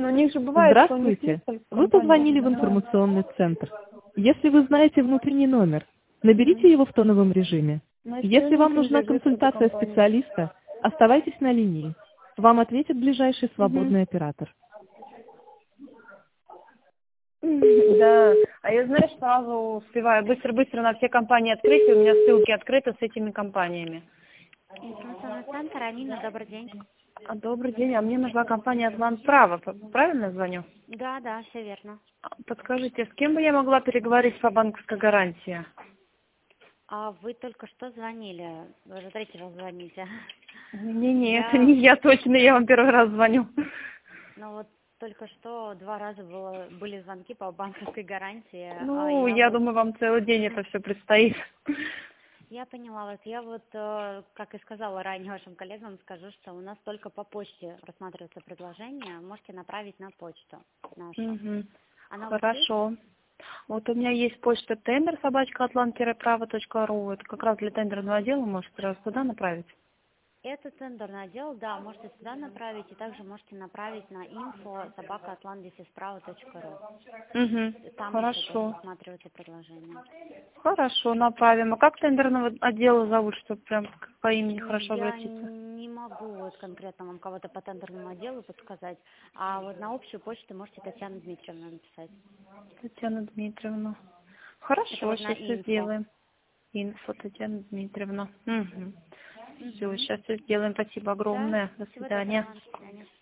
но у них же бывает, что у них Здравствуйте. несколько Вы компаний. позвонили в информационный центр. Если вы знаете внутренний номер, наберите его в тоновом режиме. Значит, Если у них вам нужна принадлежит эта консультация компания. специалиста, оставайтесь на линии. Вам ответит ближайший Мгм. свободный оператор. Да, а я, знаешь, сразу успеваю быстро-быстро на все компании открыть, и у меня ссылки открыты с этими компаниями. Информационный центр, Амина, добрый день. Добрый день, а мне нужна компания «Атлант Право», правильно звоню? Да, да, все верно. Подскажите, с кем бы я могла переговорить по банковской гарантии? А вы только что звонили, вы уже третий раз звоните. Не-не, это не я точно, я вам первый раз звоню. Ну вот только что 2 раза были звонки по банковской гарантии. Ну, я думаю, вам целый день это все предстоит. Я поняла вас. Я вот, как и сказала ранее вашим коллегам, скажу, что у нас только по почте рассматривается предложение. Можете направить на почту нашу. Мгм. Она у вас есть? Хорошо. Вот у меня есть почта тендер @atlant-право.ру. Это как раз для тендерного отдела, может, сразу туда направить? Это тендерный отдел, да, можете сюда направить, и также можете направить на info@atlantisispravo.ru. Угу. Там еще тоже Хорошо. рассматривается предложение. Хорошо, направим. А как тендерного отдела зовут, чтобы прям по имени хорошо Я обратиться? не могу вот конкретно вам кого-то по тендерному отделу подсказать, а вот на общую почту можете Татьяну Дмитриевну написать. Татьяна Дмитриевна. Это Хорошо, вот на сейчас все info. сделаем. Инфо Татьяна Дмитриевна. Угу. Все, сейчас все сделаем. Спасибо Да, огромное. До всего свидания. доброго, до свидания.